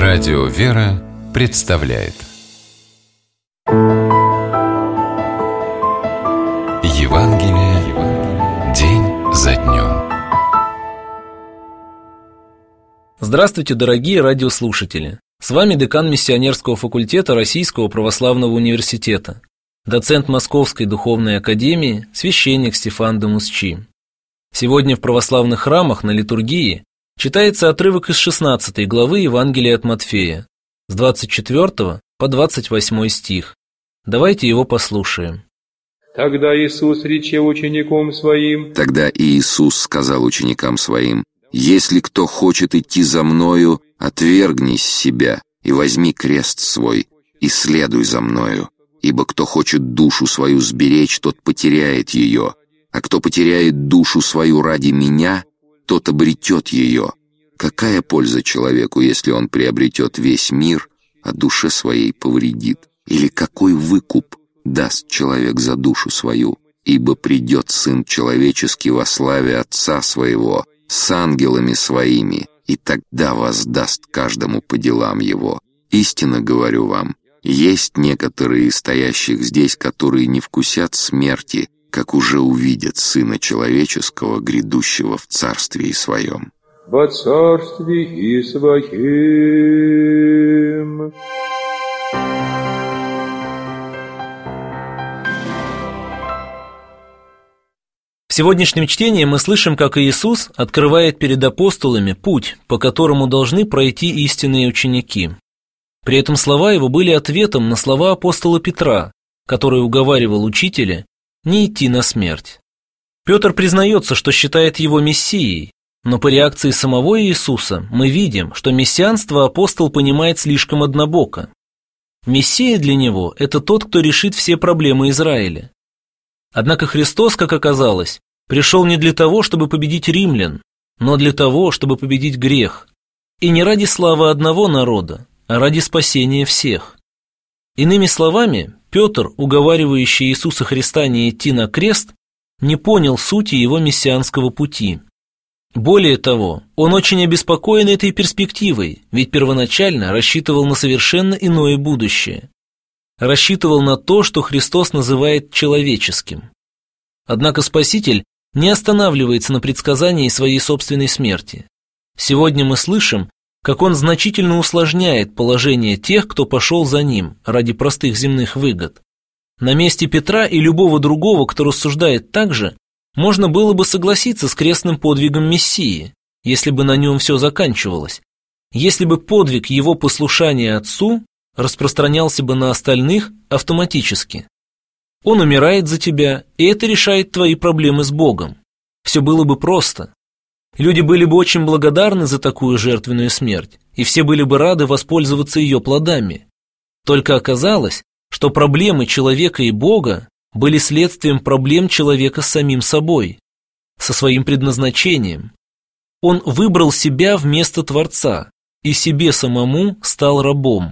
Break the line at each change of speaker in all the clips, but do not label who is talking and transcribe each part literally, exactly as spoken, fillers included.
Радио «Вера» представляет Евангелие день за днем.
Здравствуйте, дорогие радиослушатели! С вами декан миссионерского факультета Российского православного университета, доцент Московской духовной академии, священник Стефан де Мусчи. Сегодня в православных храмах на литургии читается отрывок из шестнадцатой главы Евангелия от Матфея, с двадцать четвёртого по двадцать восьмой стих. Давайте его послушаем.
Тогда Иисус рече ученикам своим.
Тогда Иисус сказал ученикам своим: «Если кто хочет идти за Мною, отвергнись себя и возьми крест свой, и следуй за Мною. Ибо кто хочет душу свою сберечь, тот потеряет ее, а кто потеряет душу свою ради Меня, тот обретет ее. Какая польза человеку, если он приобретет весь мир, а душе своей повредит? Или какой выкуп даст человек за душу свою? Ибо придет Сын Человеческий во славе Отца Своего с ангелами Своими, и тогда воздаст каждому по делам его. Истинно говорю вам, есть некоторые из стоящих здесь, которые не вкусят смерти, как уже увидят Сына Человеческого, грядущего в Царствии Своем».
Во Царствии Своем.
В сегодняшнем чтении мы слышим, как Иисус открывает перед апостолами путь, по которому должны пройти истинные ученики. При этом слова его были ответом на слова апостола Петра, который уговаривал учителя не идти на смерть. Петр признается, что считает его мессией, но по реакции самого Иисуса мы видим, что мессианство апостол понимает слишком однобоко. Мессия для него – это тот, кто решит все проблемы Израиля. Однако Христос, как оказалось, пришел не для того, чтобы победить римлян, но для того, чтобы победить грех. И не ради славы одного народа, а ради спасения всех. Иными словами, Петр, уговаривающий Иисуса Христа не идти на крест, не понял сути его мессианского пути. Более того, он очень обеспокоен этой перспективой, ведь первоначально рассчитывал на совершенно иное будущее. Рассчитывал на то, что Христос называет человеческим. Однако Спаситель не останавливается на предсказании своей собственной смерти. Сегодня мы слышим, как он значительно усложняет положение тех, кто пошел за ним ради простых земных выгод. На месте Петра и любого другого, кто рассуждает так же, можно было бы согласиться с крестным подвигом Мессии, если бы на нем все заканчивалось, если бы подвиг его послушания Отцу распространялся бы на остальных автоматически. Он умирает за тебя, и это решает твои проблемы с Богом. Все было бы просто. Люди были бы очень благодарны за такую жертвенную смерть, и все были бы рады воспользоваться ее плодами. Только оказалось, что проблемы человека и Бога были следствием проблем человека с самим собой, со своим предназначением. Он выбрал себя вместо Творца и себе самому стал рабом.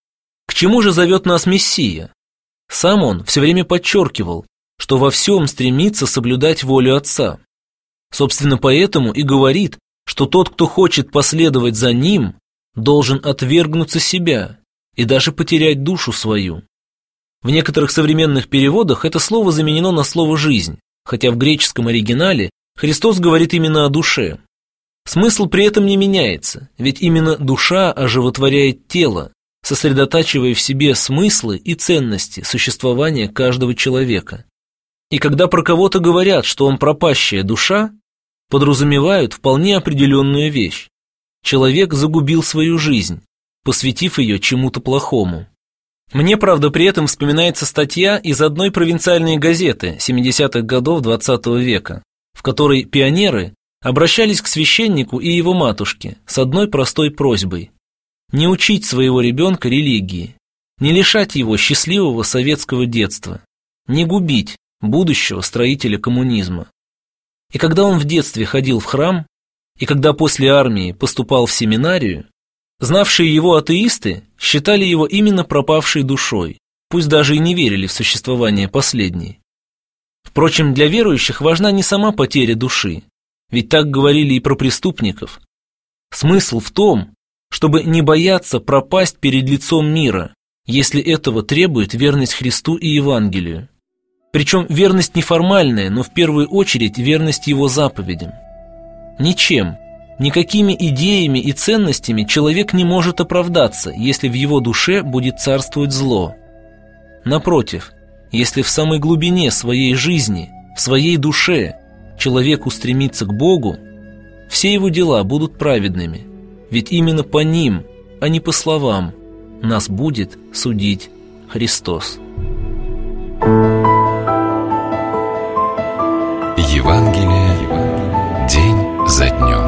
К чему же зовет нас Мессия? Сам он все время подчеркивал, что во всем стремится соблюдать волю Отца. Собственно, поэтому и говорит, что тот, кто хочет последовать за ним, должен отвергнуться себя и даже потерять душу свою. В некоторых современных переводах это слово заменено на слово «жизнь», хотя в греческом оригинале Христос говорит именно о душе. Смысл при этом не меняется, ведь именно душа оживотворяет тело, сосредотачивая в себе смыслы и ценности существования каждого человека. И когда про кого-то говорят, что он пропащая душа, подразумевают вполне определенную вещь. Человек загубил свою жизнь, посвятив ее чему-то плохому. Мне, правда, при этом вспоминается статья из одной провинциальной газеты семидесятых годов двадцатого века, в которой пионеры обращались к священнику и его матушке с одной простой просьбой: не учить своего ребенка религии, не лишать его счастливого советского детства, не губить будущего строителя коммунизма. И когда он в детстве ходил в храм, и когда после армии поступал в семинарию, знавшие его атеисты считали его именно пропавшей душой, пусть даже и не верили в существование последней. Впрочем, для верующих важна не сама потеря души, ведь так говорили и про преступников. Смысл в том, чтобы не бояться пропасть перед лицом мира, если этого требует верность Христу и Евангелию. Причем верность не формальная, но в первую очередь верность Его заповедям. Ничем, никакими идеями и ценностями человек не может оправдаться, если в его душе будет царствовать зло. Напротив, если в самой глубине своей жизни, в своей душе человек устремится к Богу, все его дела будут праведными, ведь именно по ним, а не по словам, нас будет судить Христос.
Евангелие день за днем.